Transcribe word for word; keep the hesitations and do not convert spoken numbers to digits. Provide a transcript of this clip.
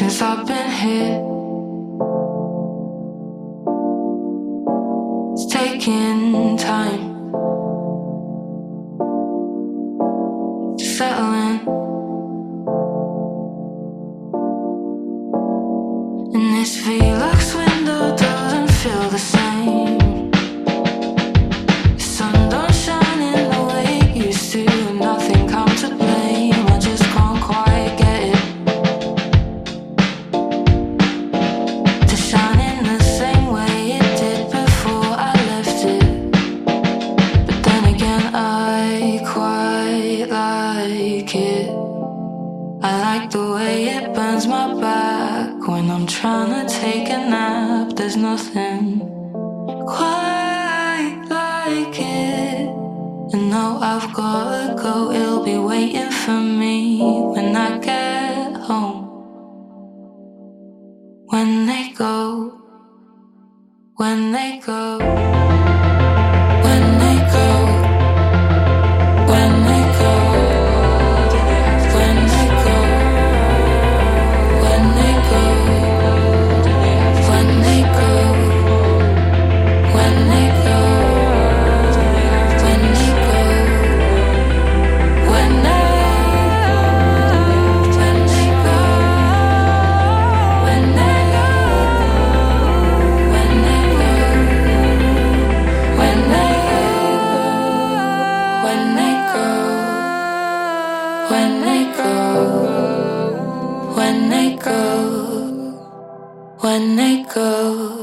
since I've been here. It's taking time to settle in, and this Velux window doesn't feel the same. The sun don't shine in the way it used to, and nothing come to blame. I just can't quite get it to shine in the same way it did before I left it. But then again, I quite like it. I like the way it burns my back when I'm trying to take a nap. There's nothing quite like it. And now I've gotta go, it'll be waiting for me when I get home. When they go, when they go, when they go, when they go, when they go, when they go, when they go, when they go, when they go, when they when they go, when they go.